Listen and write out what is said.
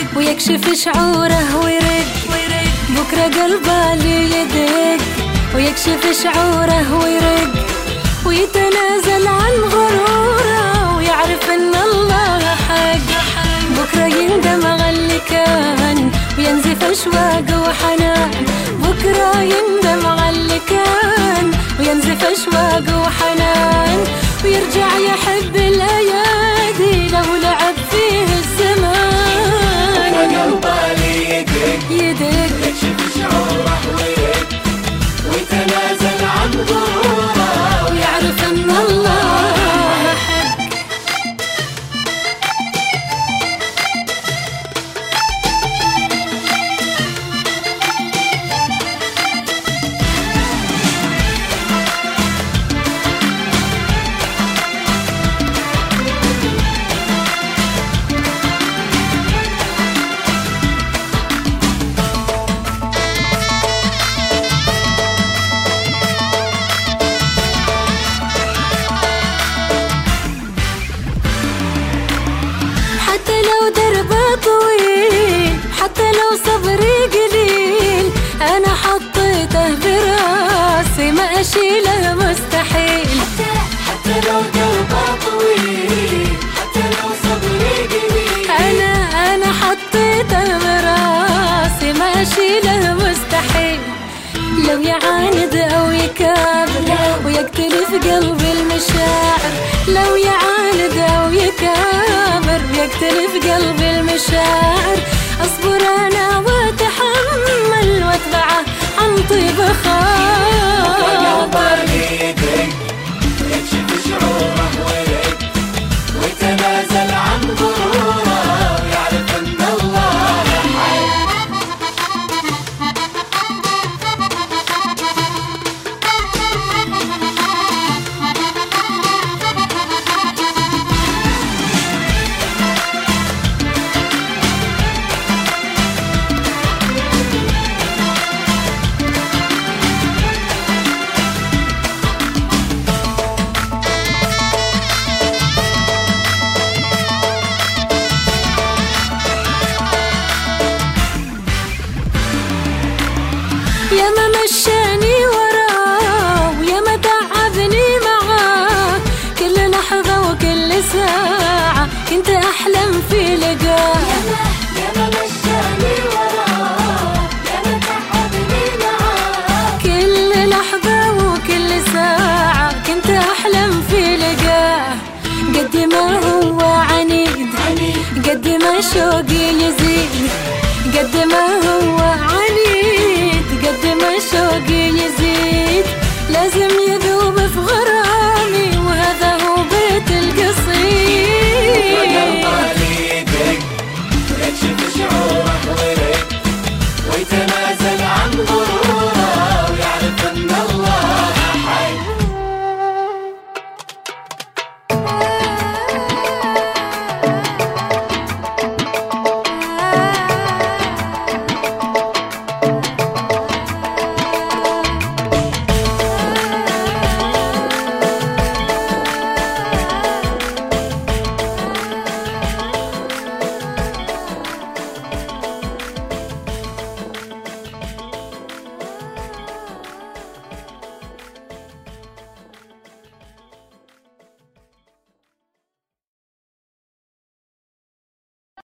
ويكشف شعوره ويرق بكرة قلبه لي يدق، ويكشف شعوره ويرق ويتنازل عن غروره ويعرف ان الله حق. بكرة يندم على اللي كان وينزف اشواق وحنان، بكرة يندم على اللي كان وينزف اشواق وحنان، ويرجع يحب الايادي لو لعب فيه الزمان. قلبه لي يدق يكشف شعوره ويرق ويتنازل عن غروره ويعرف ان الله حق. حتى لو دربه طويل، حتى لو صبري قليل، أنا حطيته براسي ما أشيله مستحيل. حتى لو دربه طويل، حتى لو صبري قليل، أنا حطيته براسي ما أشيله مستحيل. لو يعاند أو يكابر ويقتلف قلبي المشاعر، لو يعاند أو يكابر ويقتلف قلبي المشاعر، أصبر أنا وأتحمل وأتبعه عن طيب خاطر. قلبه لي يدق يكشف شعوره ويرق ويتنازل عن غروره ويعرف ان الله حق. يا ما مشاني وراه ويا ما تعبني معاه، كل لحظة وكل ساعة كنت أحلم في لقاه. يا ما مشاني وراه، يا ما تعبني معاه، كل لحظة وكل ساعة كنت أحلم في لقاه. قد ما هو عنيد، قد ما شوقي يزيد، قد ما هو عنيد، قد ما شوقي يزيد، لازم يذوب في غرامي وهذا هو بيت القصيد. قلبه لي يدق يكشف شعوره ويرق ويتنازل